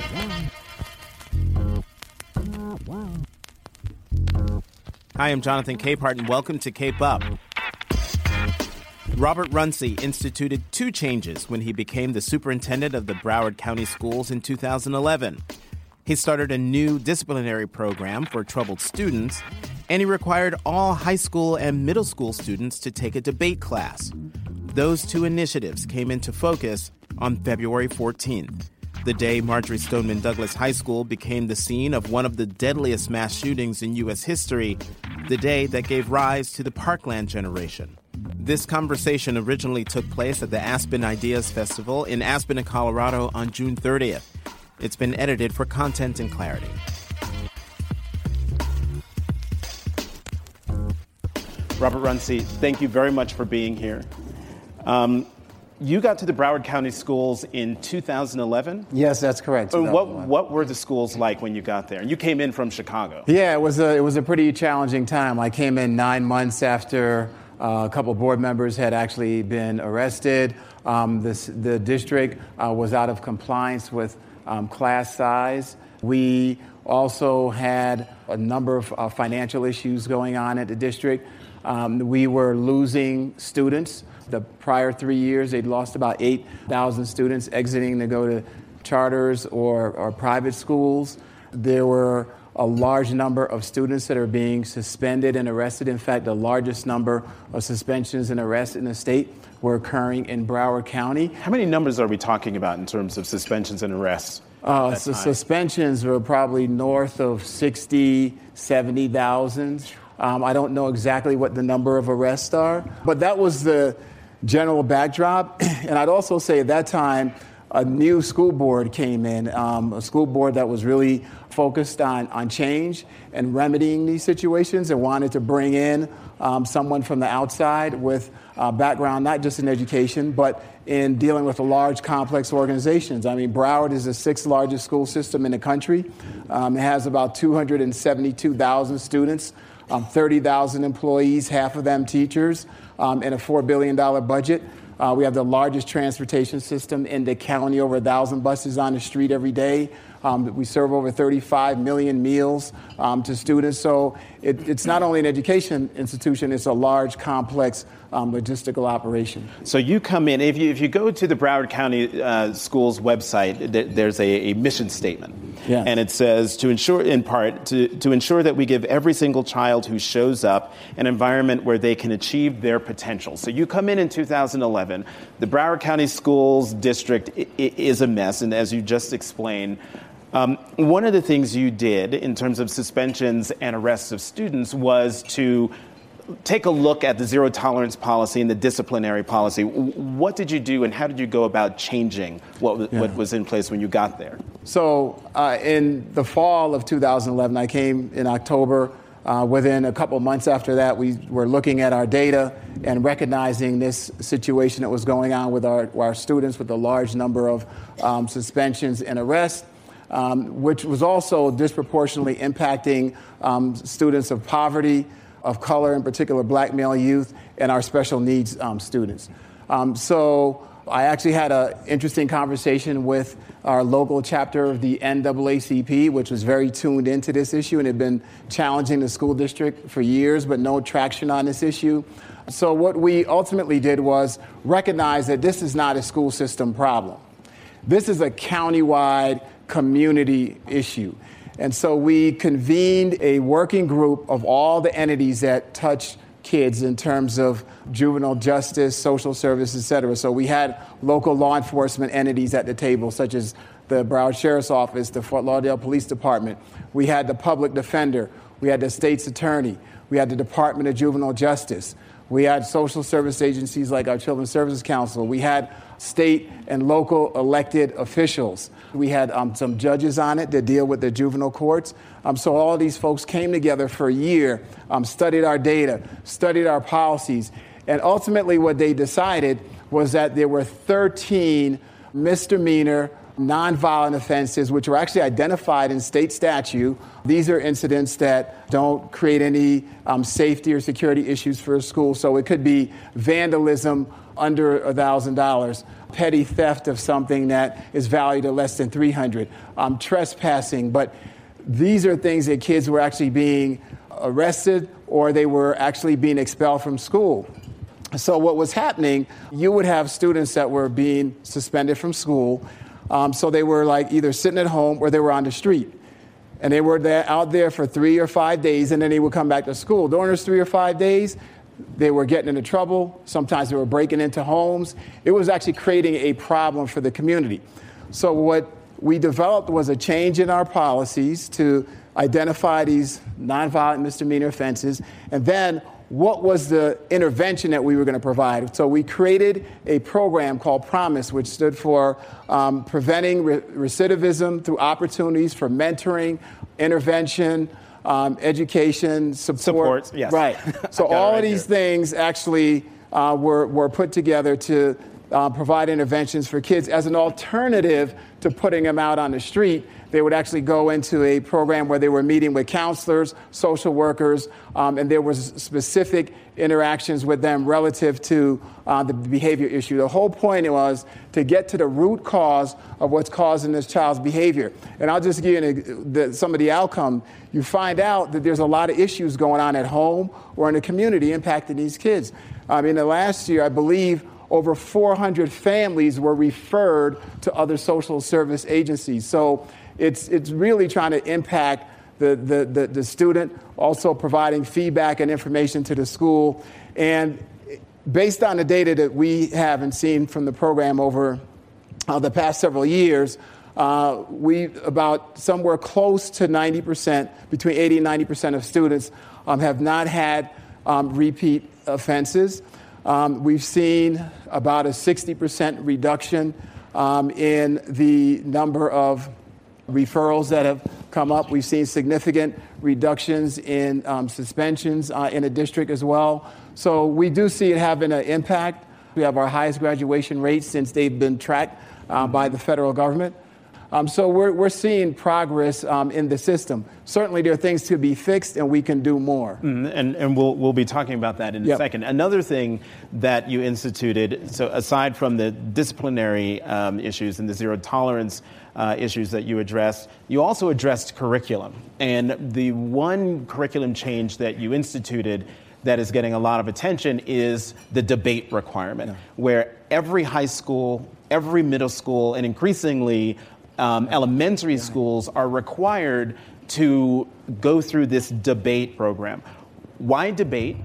Hi, I'm Jonathan Capehart, and welcome to Cape Up. Robert Runcie instituted two changes when he became the superintendent of the Broward County Schools in 2011. He started a new disciplinary program for troubled students, and he required all high school and middle school students to take a debate class. Those two initiatives came into focus on February 14th, the day Marjory Stoneman Douglas High School became the scene of one of the deadliest mass shootings in U.S. history, the day that gave rise to the Parkland generation. This conversation originally took place at the Aspen Ideas Festival in Aspen, Colorado on June 30th. It's been edited for content and clarity. Robert Runcie, thank you very much for being here. You got to the Broward County Schools in 2011? Yes, that's correct. What were the schools like when you got there? You came in from Chicago. Yeah, it was a pretty challenging time. I came in 9 months after a couple of board members had actually been arrested. The district was out of compliance with class size. We also had a number of financial issues going on at the district. We were losing students. The prior 3 years, they'd lost about 8,000 students exiting to go to charters or private schools. There were a large number of students that are being suspended and arrested. In fact, the largest number of suspensions and arrests in the state were occurring in Broward County. How many numbers are we talking about in terms of suspensions and arrests? Suspensions were probably north of 60, 70,000. I don't know exactly what the number of arrests are, but that was the general backdrop. And I'd also say at that time, a new school board came in, a school board that was really focused on change and remedying these situations and wanted to bring in someone from the outside with background, not just in education, but in dealing with large, complex organizations. I mean, Broward is the 6th largest school system in the country. It has about 272,000 students, 30,000 employees, half of them teachers, and a $4 billion budget. We have the largest transportation system in the county, over 1,000 buses on the street every day. We serve over 35 million meals to students. So it's not only an education institution, it's a large, complex logistical operation. So you come in, if you go to the Broward County Schools website, there's a mission statement. Yes. And it says, to ensure, in part, to ensure that we give every single child who shows up an environment where they can achieve their potential. So you come in 2011, the Broward County Schools district is a mess, and as you just explained, one of the things you did in terms of suspensions and arrests of students was to take a look at the zero tolerance policy and the disciplinary policy. What did you do and how did you go about changing what was in place when you got there? So in the fall of 2011, I came in October. Within a couple months after that, we were looking at our data and recognizing this situation that was going on with our students with a large number of suspensions and arrests. Which was also disproportionately impacting students of poverty, of color, in particular black male youth, and our special needs students. So I actually had an interesting conversation with our local chapter of the NAACP, which was very tuned into this issue and had been challenging the school district for years, but no traction on this issue. So what we ultimately did was recognize that this is not a school system problem. This is a countywide community issue. And so we convened a working group of all the entities that touch kids in terms of juvenile justice, social services, et cetera. So we had local law enforcement entities at the table, such as the Broward Sheriff's Office, the Fort Lauderdale Police Department. We had the public defender. We had the state's attorney. We had the Department of Juvenile Justice. We had social service agencies like our Children's Services Council. We had state and local elected officials. We had some judges on it that deal with the juvenile courts. So all of these folks came together for a year, studied our data, studied our policies, and ultimately what they decided was that there were 13 misdemeanor nonviolent offenses, which were actually identified in state statute. These are incidents that don't create any safety or security issues for a school. So it could be vandalism under $1,000, petty theft of something that is valued at less than $300, trespassing. But these are things that kids were actually being arrested or they were actually being expelled from school. So what was happening, you would have students that were being suspended from school. So they were like either sitting at home or they were on the street. And they were out there for 3 or 5 days, and then they would come back to school. During those 3 or 5 days, they were getting into trouble. Sometimes they were breaking into homes. It was actually creating a problem for the community. So what we developed was a change in our policies to identify these nonviolent misdemeanor offenses, and then what was the intervention that we were going to provide. So we created a program called PROMISE, which stood for Preventing Recidivism through Opportunities for Mentoring, Intervention, Education, Support. Yes. Right. So all of these things actually were put together to provide interventions for kids as an alternative to putting them out on the street. They would actually go into a program where they were meeting with counselors, social workers, and there was specific interactions with them relative to the behavior issue. The whole point was to get to the root cause of what's causing this child's behavior. And I'll just give you some of the outcome. You find out that there's a lot of issues going on at home or in the community impacting these kids. In the last year, I believe over 400 families were referred to other social service agencies. So it's really trying to impact the student, also providing feedback and information to the school. And based on the data that we have and seen from the program over the past several years, we about somewhere close to 90%, between 80 and 90% of students have not had repeat offenses. We've seen about a 60% reduction in the number of referrals that have come up. We've seen significant reductions in suspensions in the district as well. So we do see it having an impact. We have our highest graduation rates since they've been tracked by the federal government. So we're seeing progress in the system. Certainly there are things to be fixed and we can do more. And we'll be talking about that in a second. Another thing that you instituted, so aside from the disciplinary issues and the zero tolerance issues that you addressed, you also addressed curriculum. And the one curriculum change that you instituted that is getting a lot of attention is the debate requirement, where every high school, every middle school, and increasingly elementary schools are required to go through this debate program. Why debate?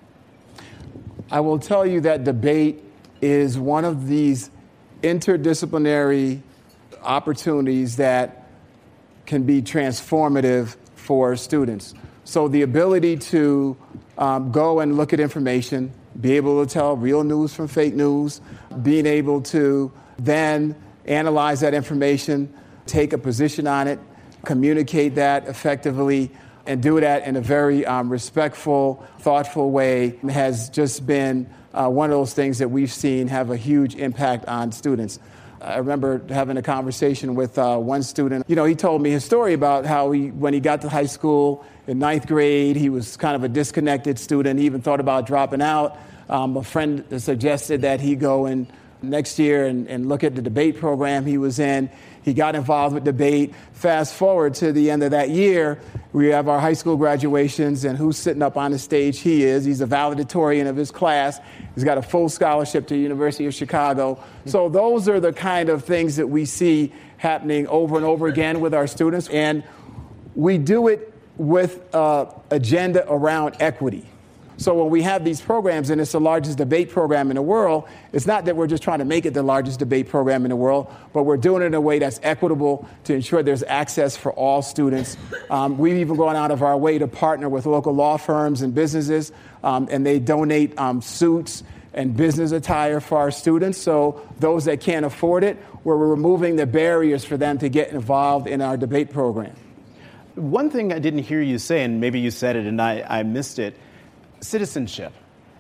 I will tell you that debate is one of these interdisciplinary opportunities that can be transformative for students. So the ability to go and look at information, be able to tell real news from fake news, being able to then analyze that information, take a position on it, communicate that effectively, and do that in a very respectful, thoughtful way has just been one of those things that we've seen have a huge impact on students. I remember having a conversation with one student. He told me his story about how when he got to high school in 9th grade, he was kind of a disconnected student. He even thought about dropping out. A friend suggested that he go and next year and look at the debate program he was in. He got involved with debate. Fast forward to the end of that year, we have our high school graduations, and who's sitting up on the stage? He is. He's a valedictorian of his class. He's got a full scholarship to the University of Chicago. So those are the kind of things that we see happening over and over again with our students, and we do it with an agenda around equity. So when we have these programs, and it's the largest debate program in the world, it's not that we're just trying to make it the largest debate program in the world, but we're doing it in a way that's equitable to ensure there's access for all students. We've even gone out of our way to partner with local law firms and businesses, and they donate suits and business attire for our students. So those that can't afford it, we're removing the barriers for them to get involved in our debate program. One thing I didn't hear you say, and maybe you said it and I missed it, citizenship.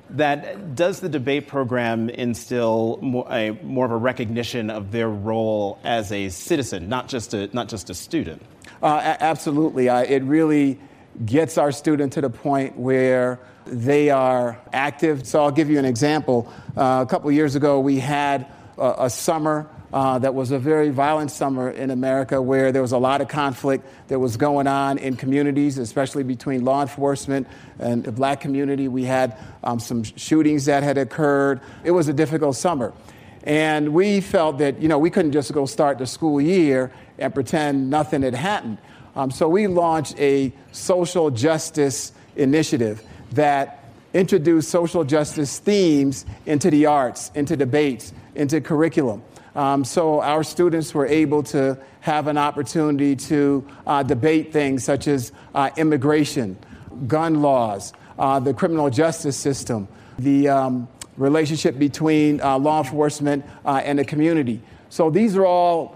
Does the debate program instill more of a recognition of their role as a citizen, not just a student? Absolutely. It really gets our student to the point where they are active. So I'll give you an example. A couple years ago, we had a summer that was a very violent summer in America, where there was a lot of conflict that was going on in communities, especially between law enforcement and the black community. We had some shootings that had occurred. It was a difficult summer. And we felt that, we couldn't just go start the school year and pretend nothing had happened. So we launched a social justice initiative that introduced social justice themes into the arts, into debates, into curriculum. So our students were able to have an opportunity to debate things such as immigration, gun laws, the criminal justice system, the relationship between law enforcement and the community. So these are all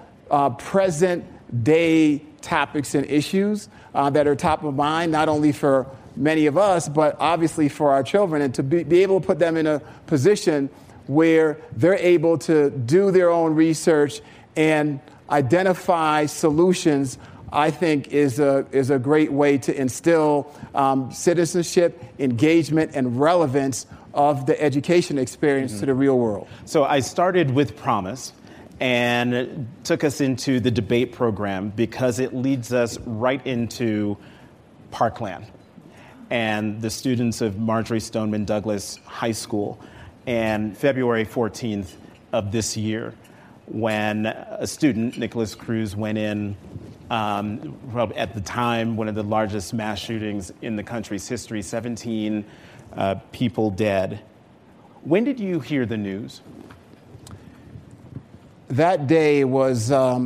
present-day topics and issues that are top of mind, not only for many of us, but obviously for our children, and to be able to put them in a position where they're able to do their own research and identify solutions, I think is a great way to instill citizenship, engagement, and relevance of the education experience to the real world. So I started with Promise and took us into the debate program because it leads us right into Parkland and the students of Marjory Stoneman Douglas High School. And February 14th of this year, when a student, Nicholas Cruz, went in, at the time, one of the largest mass shootings in the country's history, 17 people dead. When did you hear the news? That day was a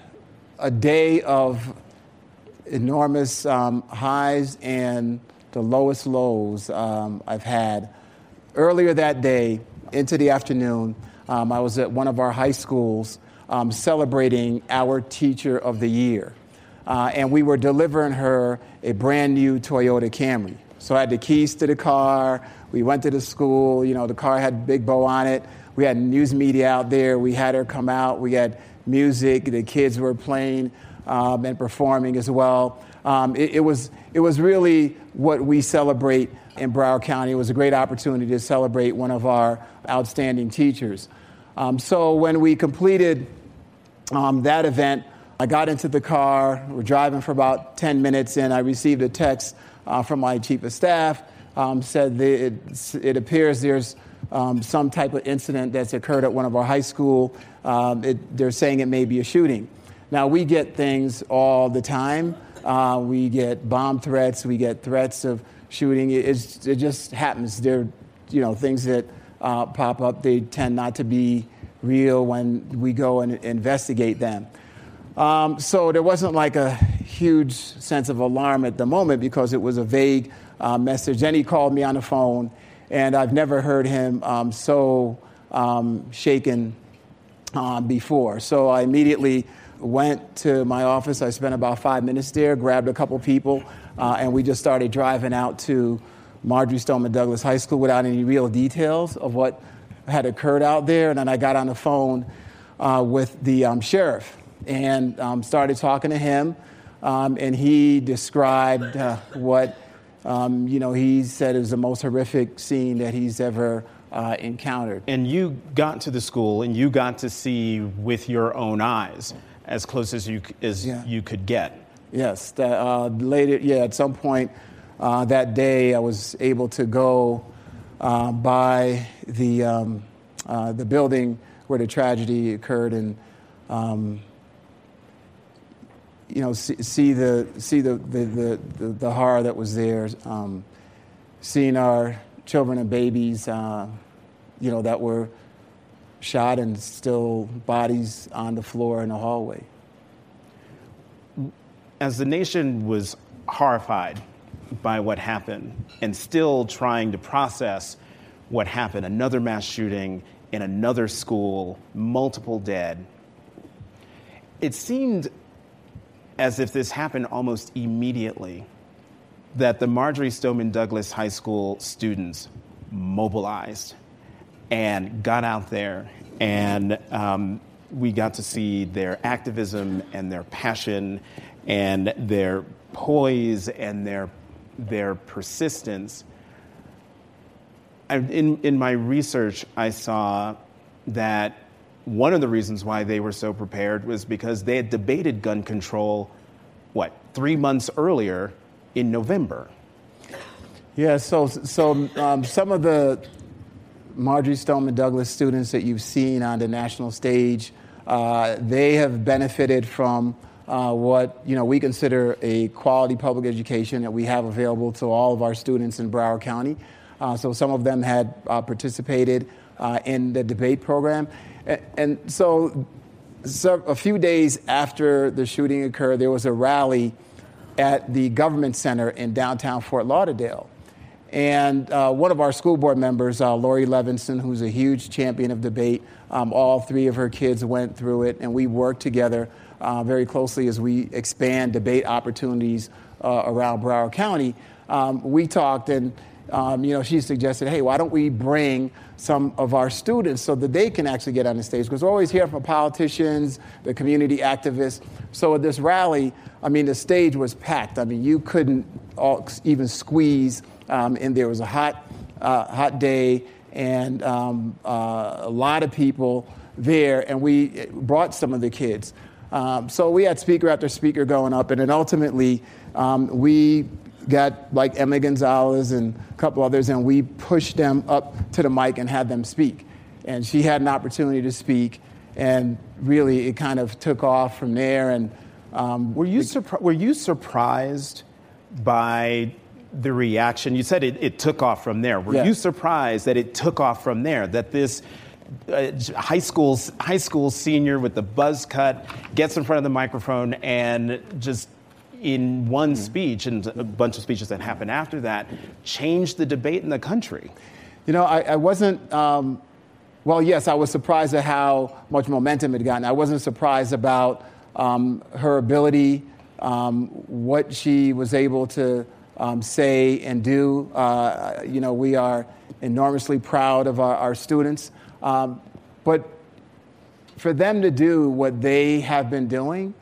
day of enormous highs and the lowest lows I've had. Earlier that day, into the afternoon, I was at one of our high schools celebrating our Teacher of the Year. And we were delivering her a brand new Toyota Camry. So I had the keys to the car. We went to the school. The car had a big bow on it. We had news media out there. We had her come out. We had music. The kids were playing and performing as well. It was really what we celebrate in Broward County. It was a great opportunity to celebrate one of our outstanding teachers. So when we completed that event, I got into the car. We're driving for about 10 minutes, and I received a text from my chief of staff. Said it appears there's some type of incident that's occurred at one of our high school. They're saying it may be a shooting. Now, we get things all the time. We get bomb threats. We get threats of shooting. It just happens. They're, things that pop up. They tend not to be real when we go and investigate them. So there wasn't like a huge sense of alarm at the moment because it was a vague message. Then he called me on the phone, and I've never heard him so shaken before. So I immediately went to my office. I spent about 5 minutes there, grabbed a couple people, and we just started driving out to Marjory Stoneman Douglas High School without any real details of what had occurred out there. And then I got on the phone with the sheriff and started talking to him. And he described what, he said is the most horrific scene that he's ever encountered. And you got to the school and you got to see with your own eyes as close as you could get. Yes. Later, at some point that day, I was able to go by the building where the tragedy occurred and see the horror that was there. Seeing our children and babies, that were shot and still bodies on the floor in the hallway. As the nation was horrified by what happened and still trying to process what happened, another mass shooting in another school, multiple dead, it seemed as if this happened almost immediately, that the Marjory Stoneman Douglas High School students mobilized and got out there, and we got to see their activism and their passion and their poise and their persistence. In my research, I saw that one of the reasons why they were so prepared was because they had debated gun control, 3 months earlier in November. Yeah, so some of the Marjory Stoneman Douglas students that you've seen on the national stage, they have benefited from what we consider a quality public education that we have available to all of our students in Broward County. So some of them had participated in the debate program. And so a few days after the shooting occurred, there was a rally at the Government Center in downtown Fort Lauderdale. And one of our school board members, Lori Levinson, who's a huge champion of debate, all three of her kids went through it, and we worked together very closely as we expand debate opportunities around Broward County. We talked, and she suggested, hey, why don't we bring some of our students so that they can actually get on the stage? Because we're always hearing from politicians, the community activists. So at this rally, the stage was packed. You couldn't even squeeze in there. It was a hot day, and a lot of people there, and we brought some of the kids. So we had speaker after speaker going up, and then ultimately we got like Emma Gonzalez and a couple others, and we pushed them up to the mic and had them speak. And she had an opportunity to speak, and really it kind of took off from there. And were you surprised by the reaction? You said it took off from there. Were you surprised that it took off from there? That this high school senior with the buzz cut gets in front of the microphone and just in one speech and a bunch of speeches that happened after that changed the debate in the country? I wasn't. Yes, I was surprised at how much momentum it had gotten. I wasn't surprised about her ability, what she was able to say and do. We are enormously proud of our students. But for them to do what they have been doing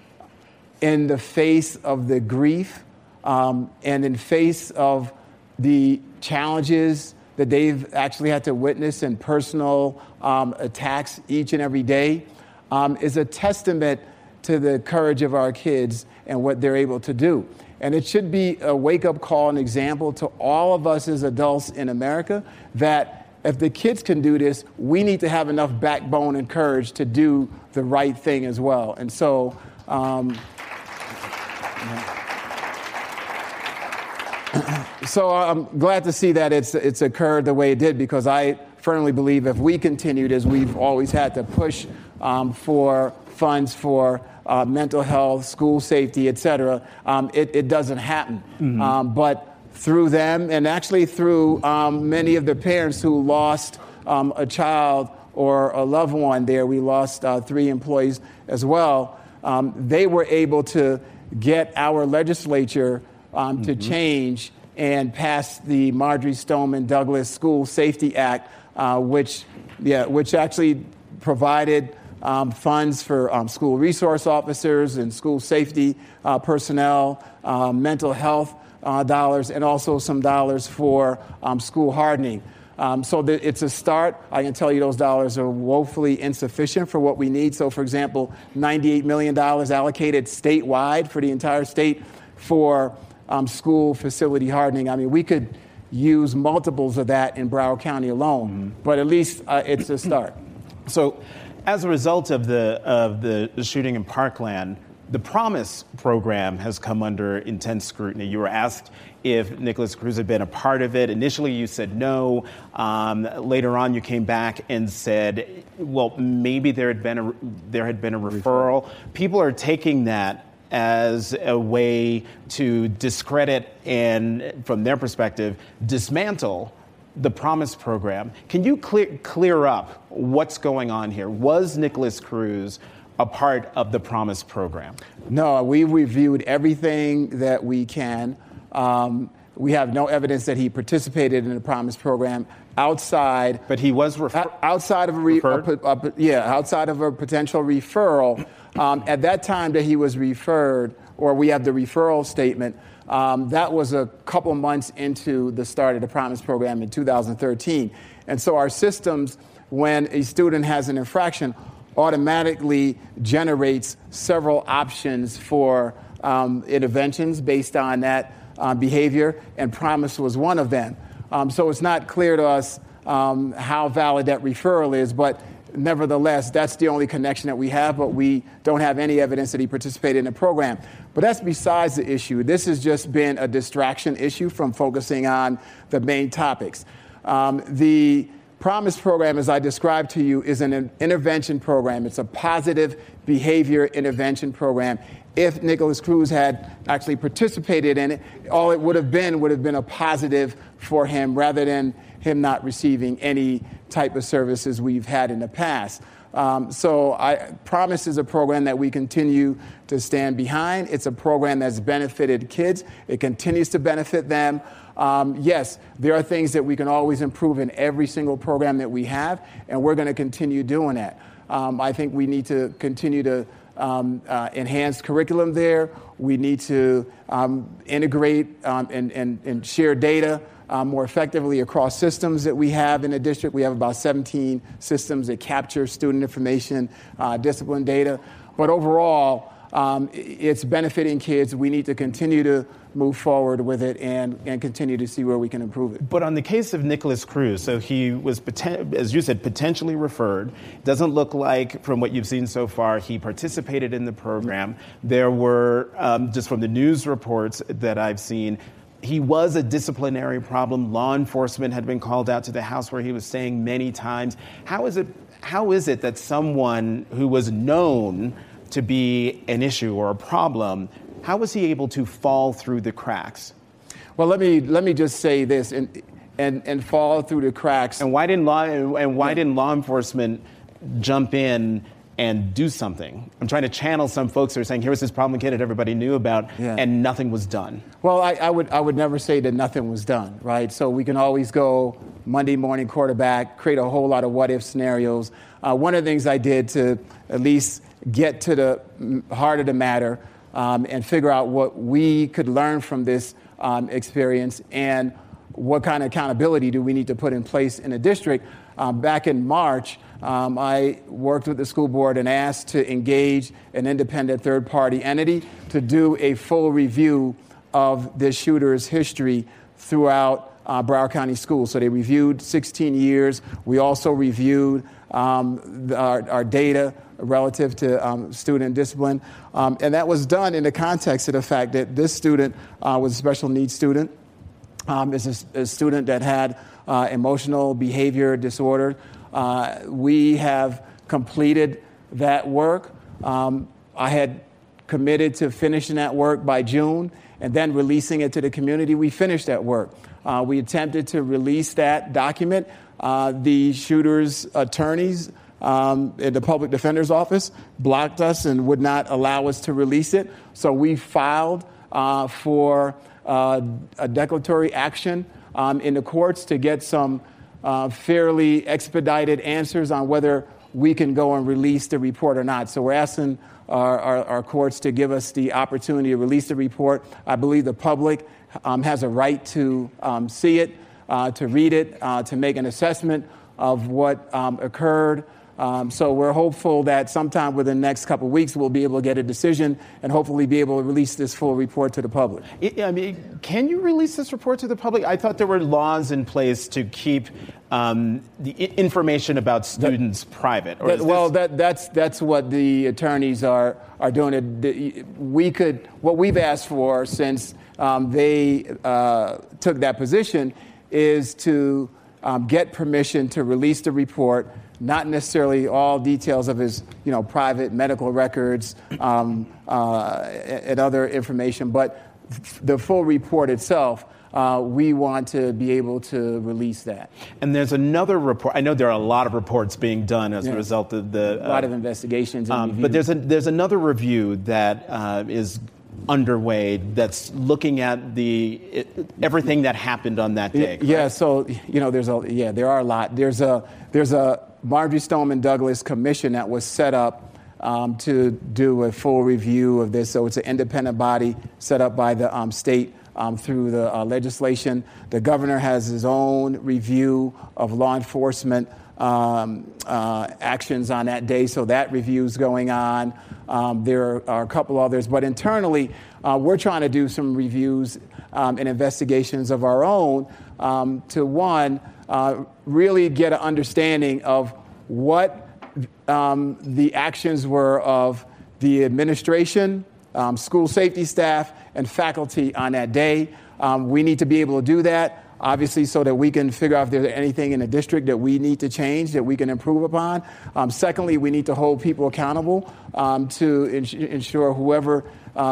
in the face of the grief and in face of the challenges that they've actually had to witness and personal attacks each and every day is a testament to the courage of our kids and what they're able to do. And it should be a wake-up call and example to all of us as adults in America that if the kids can do this, we need to have enough backbone and courage to do the right thing as well. And so, so I'm glad to see that it's occurred the way it did, because I firmly believe if we continued as we've always had to push for funds for mental health, school safety, et cetera, it doesn't happen. Mm-hmm. But through them, and actually through many of the parents who lost a child or a loved one there, we lost 3 employees as well, they were able to get our legislature to change and pass the Marjory Stoneman Douglas School Safety Act, which actually provided funds for school resource officers and school safety personnel, mental health dollars, and also some dollars for school hardening. So it's a start. I can tell you those dollars are woefully insufficient for what we need. So, for example, $98 million allocated statewide for the entire state for school facility hardening. We could use multiples of that in Broward County alone, but at least it's a start. So, as a result of the shooting in Parkland, the Promise program has come under intense scrutiny. You were asked if Nikolas Cruz had been a part of it. Initially, you said no. Later on, you came back and said, well, maybe there had been a referral. People are taking that as a way to discredit and, from their perspective, dismantle the Promise program. Can you clear up what's going on here? Was Nikolas Cruz a part of the Promise program? No, we reviewed everything that we can. We have no evidence that he participated in the Promise program outside. But he was outside of outside of a potential referral. At that time that he was referred, or we have the referral statement, that was a couple months into the start of the Promise program in 2013. And so our systems, when a student has an infraction, automatically generates several options for interventions based on that behavior, and Promise was one of them. So it's not clear to us how valid that referral is, but nevertheless, that's the only connection that we have, but we don't have any evidence that he participated in the program. But that's besides the issue. This has just been a distraction issue from focusing on the main topics. The Promise program, as I described to you, is an intervention program. It's a positive behavior intervention program. If Nikolas Cruz had actually participated in it, all it would have been a positive for him rather than him not receiving any type of services we've had in the past. Promise is a program that we continue to stand behind. It's a program that's benefited kids. It continues to benefit them. Yes, there are things that we can always improve in every single program that we have, and we're going to continue doing that. I think we need to continue to enhance curriculum there. We need to integrate and share data more effectively across systems that we have in the district. We have about 17 systems that capture student information, discipline data. But overall, it's benefiting kids. We need to continue to move forward with it and continue to see where we can improve it. But on the case of Nikolas Cruz, so he was, as you said, potentially referred. Doesn't look like, from what you've seen so far, he participated in the program. There were, just from the news reports that I've seen, he was a disciplinary problem. Law enforcement had been called out to the house where he was staying many times. How is it that someone who was known to be an issue or a problem, how was he able to fall through the cracks? Well, let me just say this and fall through the cracks. And why didn't law enforcement jump in and do something? I'm trying to channel some folks who are saying, here was this problem kid that everybody knew about, and nothing was done. Well, I would never say that nothing was done, right? So we can always go Monday morning quarterback, create a whole lot of what-if scenarios. One of the things I did to at least get to the heart of the matter and figure out what we could learn from this experience and what kind of accountability do we need to put in place in the district. Back in March, I worked with the school board and asked to engage an independent third-party entity to do a full review of this shooter's history throughout Broward County Schools. So they reviewed 16 years. We also reviewed our data relative to student discipline. And that was done in the context of the fact that this student was a special needs student, is a student that had emotional behavior disorder. We have completed that work. I had committed to finishing that work by June and then releasing it to the community. We finished that work. We attempted to release that document. The shooter's attorneys in the public defender's office blocked us and would not allow us to release it. So we filed for a declaratory action in the courts to get some fairly expedited answers on whether we can go and release the report or not. So we're asking our courts to give us the opportunity to release the report. I believe the public has a right to see it, to read it, to make an assessment of what occurred. So we're hopeful that sometime within the next couple of weeks we'll be able to get a decision and hopefully be able to release this full report to the public. I mean, can you release this report to the public? I thought there were laws in place to keep the information about students private. That's what the attorneys are doing. What we've asked for since they took that position is to get permission to release the report. Not necessarily all details of his, private medical records and other information, but the full report itself. We want to be able to release that. And there's another report. I know there are a lot of reports being done as a result of the a lot of investigations. But there's another review that is underway that's looking at everything that happened on that day? Yeah, so there are a lot. There's a Marjory Stoneman Douglas commission that was set up to do a full review of this. So it's an independent body set up by the state through the legislation. The governor has his own review of law enforcement actions on that day, so that review is going on. There are a couple others, but internally, we're trying to do some reviews and investigations of our own to really get an understanding of what the actions were of the administration, school safety staff, and faculty on that day. We need to be able to do that, obviously, so that we can figure out if there's anything in the district that we need to change, that we can improve upon. Secondly, we need to hold people accountable to ensure whoever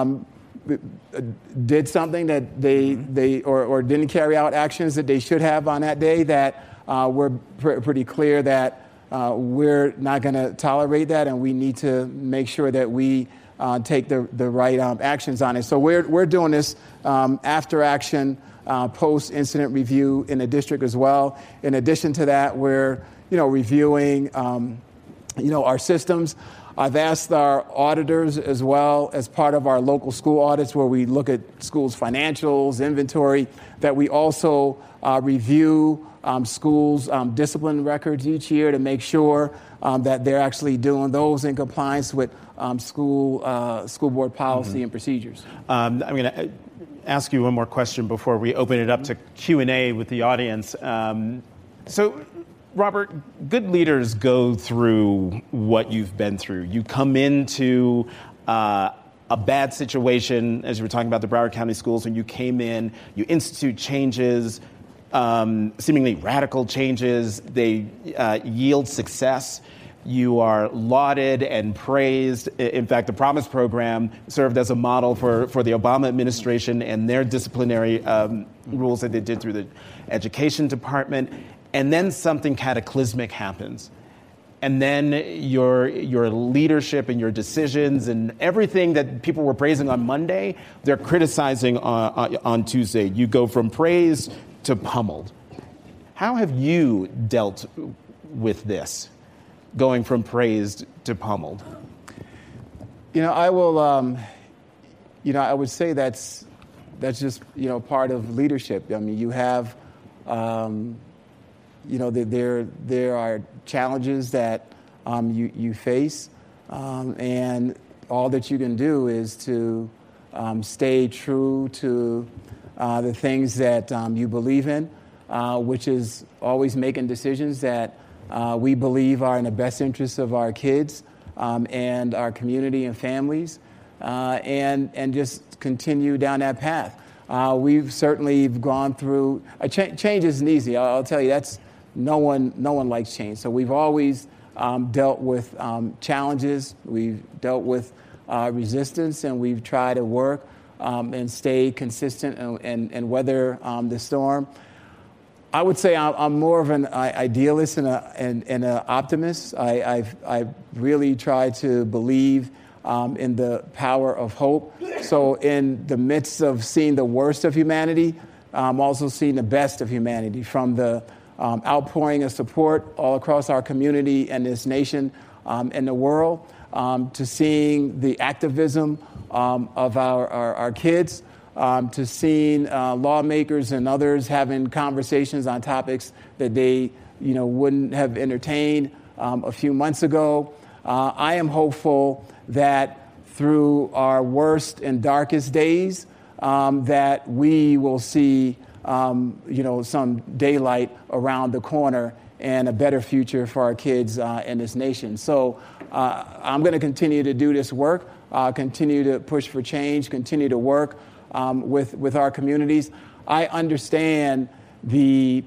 did something that they or didn't carry out actions that they should have on that day, that we're pretty clear that we're not going to tolerate that, and we need to make sure that we take the right actions on it. So we're doing this after action, post-incident review in the district as well. In addition to that, we're reviewing our systems. I've asked our auditors as well, as part of our local school audits where we look at schools' financials, inventory, that we also review schools' discipline records each year to make sure that they're actually doing those in compliance with school board policy and procedures. I'm going to ask you one more question before we open it up to Q&A with the audience. So, Robert, good leaders go through what you've been through. You come into a bad situation, as you were talking about the Broward County Schools, when you came in, you institute changes, seemingly radical changes. They yield success. You are lauded and praised. In fact, the Promise Program served as a model for the Obama administration and their disciplinary rules that they did through the Education Department. And then something cataclysmic happens. And then your leadership and your decisions and everything that people were praising on Monday, they're criticizing on Tuesday. You go from praise to pummeled. How have you dealt with this, going from praised to pummeled? I will. I would say that's just part of leadership. I mean, you have. There are challenges that you face, and all that you can do is to stay true to the things that you believe in, which is always making decisions that we believe are in the best interests of our kids and our community and families, and just continue down that path. We've certainly gone through change isn't easy. I'll tell you, that's no one likes change. So we've always dealt with challenges. We've dealt with resistance, and we've tried to work and stay consistent and weather the storm. I would say I'm more of an idealist and an optimist. I really try to believe in the power of hope. So in the midst of seeing the worst of humanity, I'm also seeing the best of humanity, from the outpouring of support all across our community and this nation and the world, to seeing the activism of our kids, to seeing lawmakers and others having conversations on topics that they wouldn't have entertained a few months ago. I am hopeful that through our worst and darkest days, that we will see some daylight around the corner and a better future for our kids in this nation. So I'm going to continue to do this work, continue to push for change, continue to work with our communities. I understand the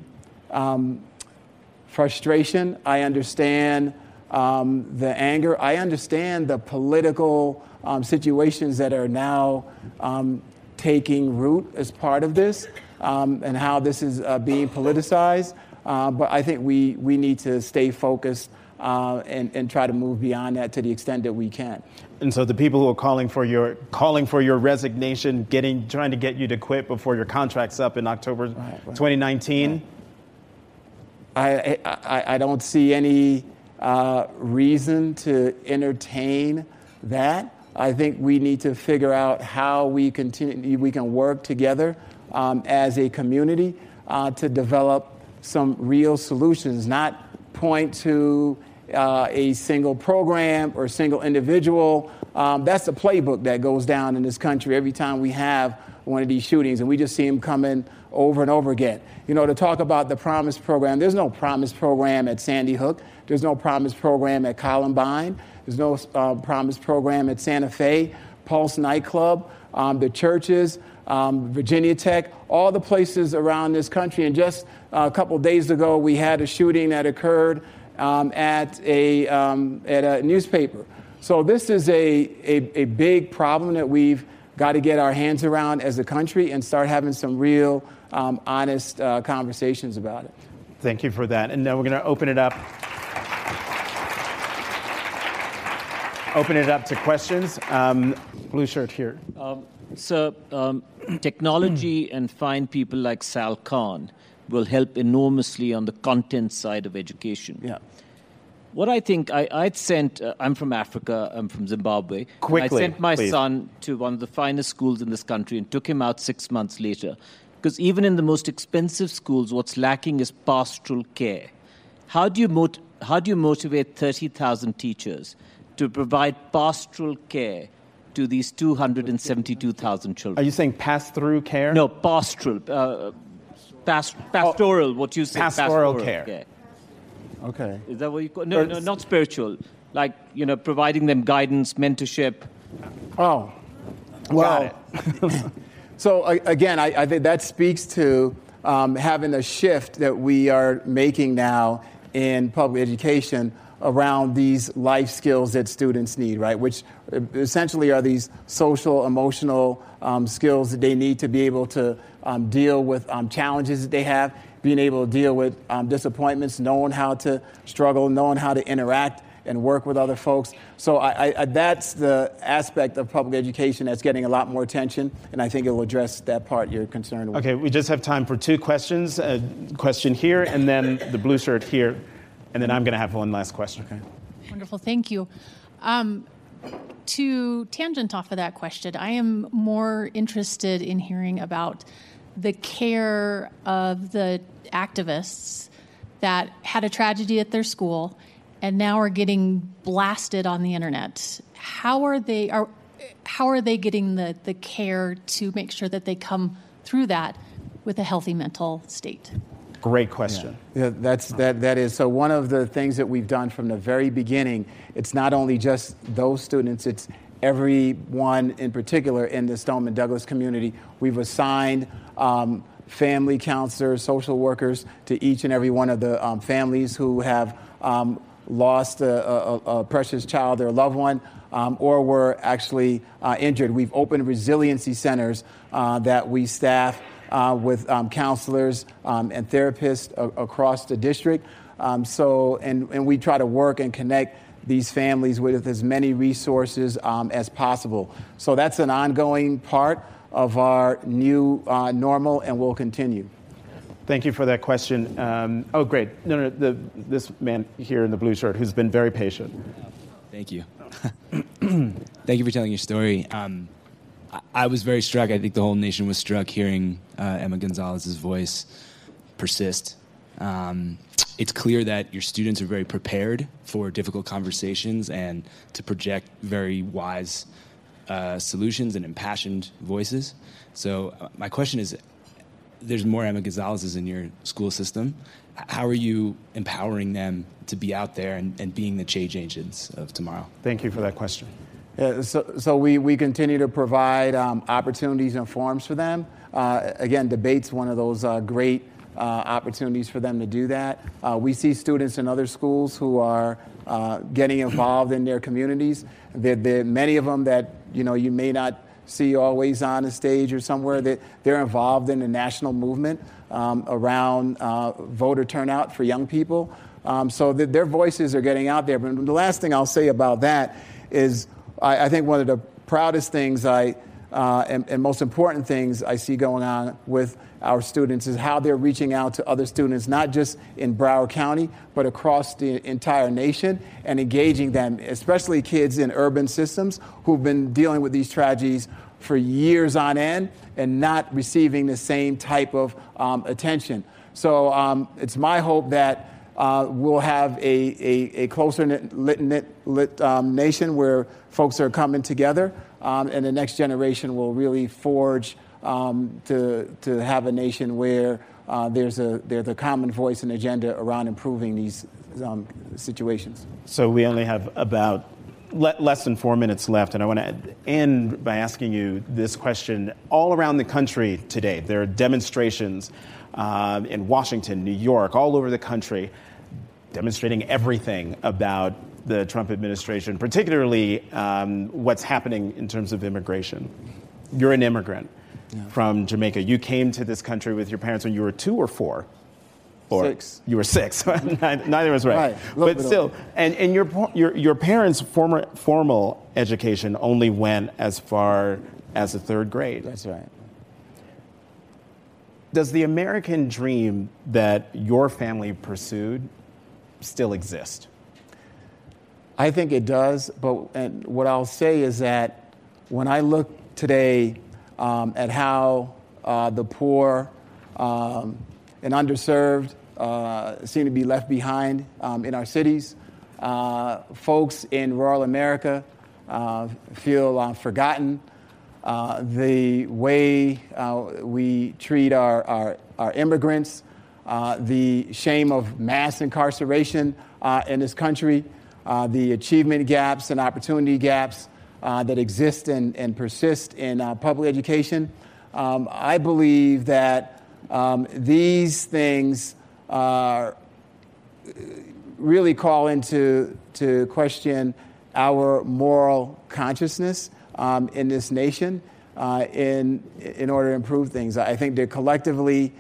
frustration. I understand the anger. I understand the political situations that are now taking root as part of this, and how this is being politicized. But I think we need to stay focused and try to move beyond that to the extent that we can. And so the people who are calling for your resignation, trying to get you to quit before your contract's up in October 2019. I don't see any reason to entertain that. I think we need to figure out how we can work together as a community to develop some real solutions, not point to a single program or a single individual. That's the playbook that goes down in this country every time we have one of these shootings, and we just see them coming over and over again. To talk about the Promise program, there's no Promise program at Sandy Hook. There's no Promise program at Columbine. There's no Promise program at Santa Fe, Pulse nightclub, the churches, Virginia Tech, all the places around this country. And just a couple of days ago, we had a shooting that occurred at a newspaper. So this is a big problem that we've got to get our hands around as a country and start having some real honest conversations about it. Thank you for that. And now we're going to open it up. Open it up to questions. Blue shirt here. Technology and fine people like Sal Khan will help enormously on the content side of education. Yeah. What I think, I'd sent, I'm from Africa, I'm from Zimbabwe. Quickly, I sent my please. son to one of the finest schools in this country and took him out 6 months later. Because even in the most expensive schools, what's lacking is pastoral care. How do you motivate 30,000 teachers to provide pastoral care to these 272,000 children? Are you saying pass-through care? No, pastoral. Pastoral, what you say. Pastoral care. Okay. Is that what you call it? No, not spiritual. Like, providing them guidance, mentorship. Oh, well. So again, I think that speaks to having a shift that we are making now in public education around these life skills that students need, right? Which essentially are these social, emotional skills that they need to be able to deal with challenges that they have, being able to deal with disappointments, knowing how to struggle, knowing how to interact and work with other folks. So that's the aspect of public education that's getting a lot more attention, and I think it will address that part you're concerned with. Okay, we just have time for two questions. A question here, and then the blue shirt here, and then I'm going to have one last question. Okay. Wonderful, thank you. To tangent off of that question, I am more interested in hearing about the care of the activists that had a tragedy at their school and now are getting blasted on the internet. How are they getting the care to make sure that they come through that with a healthy mental state? Great question. Yeah, that is. So one of the things that we've done from the very beginning, it's not only just those students, it's everyone in particular in the Stoneman Douglas community. We've assigned family counselors, social workers to each and every one of the families who have lost a precious child or a loved one, or were actually injured. We've opened resiliency centers that we staff with counselors and therapists across the district. And we try to work and connect these families with as many resources as possible. So that's an ongoing part of our new normal, and will continue. Thank you for that question. Oh, great. No, this man here in the blue shirt who's been very patient. Thank you. Thank you for telling your story. I was very struck. I think the whole nation was struck hearing Emma Gonzalez's voice persist. It's clear that your students are very prepared for difficult conversations and to project very wise solutions and impassioned voices. So my question is, there's more Emma Gonzalez's in your school system. How are you empowering them to be out there and being the change agents of tomorrow? Thank you for that question. Yeah, so we continue to provide opportunities and forums for them. Again, debate's one of those great opportunities for them to do that. We see students in other schools who are getting involved in their communities. There many of them that you may not see always on a stage or somewhere, that they're involved in the national movement around voter turnout for young people. So their voices are getting out there. But the last thing I'll say about that is I think one of the proudest things and most important things I see going on with our students is how they're reaching out to other students, not just in Broward County, but across the entire nation, and engaging them, especially kids in urban systems who've been dealing with these tragedies for years on end and not receiving the same type of attention. So it's my hope that we'll have a closer knit nation where folks are coming together, and the next generation will really forge to have a nation where there's a common voice and agenda around improving these situations. So we only have about less than 4 minutes left, and I want to end by asking you this question. All around the country today, there are demonstrations in Washington, New York, all over the country, demonstrating everything about the Trump administration, particularly what's happening in terms of immigration. You're an immigrant from Jamaica. You came to this country with your parents when you were 2 or 4? Or 6. You were 6. Neither was right. But still, and your parents' formal education only went as far as the 3rd grade. That's right. Does the American dream that your family pursued still exist? I think it does, and what I'll say is that when I look today at how the poor and underserved seem to be left behind in our cities, folks in rural America feel forgotten. The way we treat our immigrants, the shame of mass incarceration in this country, the achievement gaps and opportunity gaps that exist and persist in public education. I believe that these things really call into question our moral consciousness in this nation in order to improve things. I think that collectively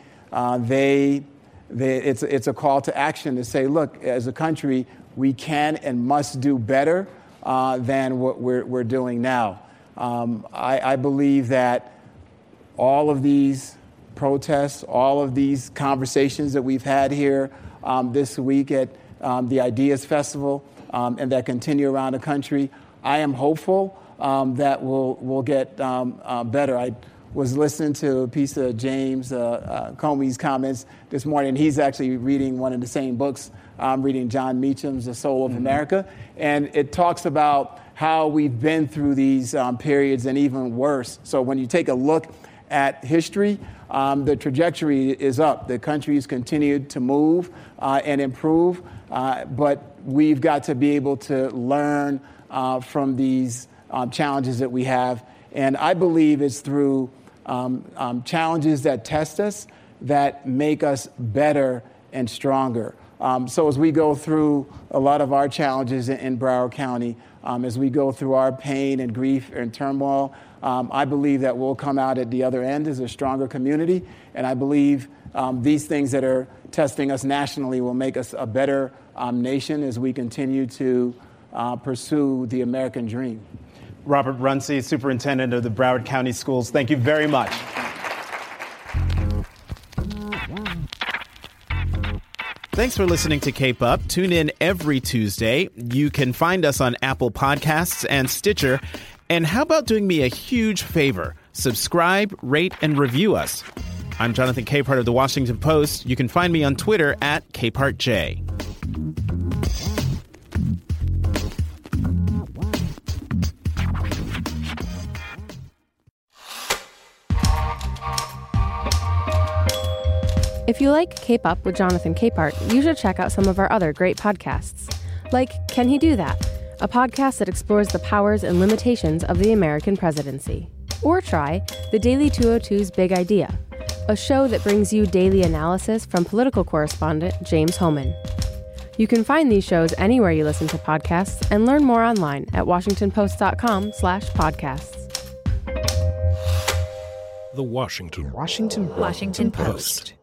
it's a call to action to say, look, as a country, we can and must do better than what we're doing now. I believe that all of these protests, all of these conversations that we've had here this week at the Ideas Festival and that continue around the country, I am hopeful that we'll get better. I was listening to a piece of James Comey's comments this morning. He's actually reading one of the same books. I'm reading John Meacham's The Soul of America, and it talks about how we've been through these periods and even worse. So when you take a look at history, the trajectory is up. The country's continued to move and improve, but we've got to be able to learn from these challenges that we have. And I believe it's through challenges that test us that make us better and stronger. So as we go through a lot of our challenges in Broward County, as we go through our pain and grief and turmoil, I believe that we'll come out at the other end as a stronger community. And I believe these things that are testing us nationally will make us a better nation as we continue to pursue the American dream. Robert Runcie, Superintendent of the Broward County Schools, thank you very much. Thanks for listening to Cape Up. Tune in every Tuesday. You can find us on Apple Podcasts and Stitcher. And how about doing me a huge favor? Subscribe, rate, and review us. I'm Jonathan Capehart of The Washington Post. You can find me on Twitter at CapehartJ. If you like Cape Up with Jonathan Capehart, you should check out some of our other great podcasts, like Can He Do That?, a podcast that explores the powers and limitations of the American presidency. Or try The Daily 202's Big Idea, a show that brings you daily analysis from political correspondent James Hohmann. You can find these shows anywhere you listen to podcasts and learn more online at washingtonpost.com/podcasts. The Washington Post.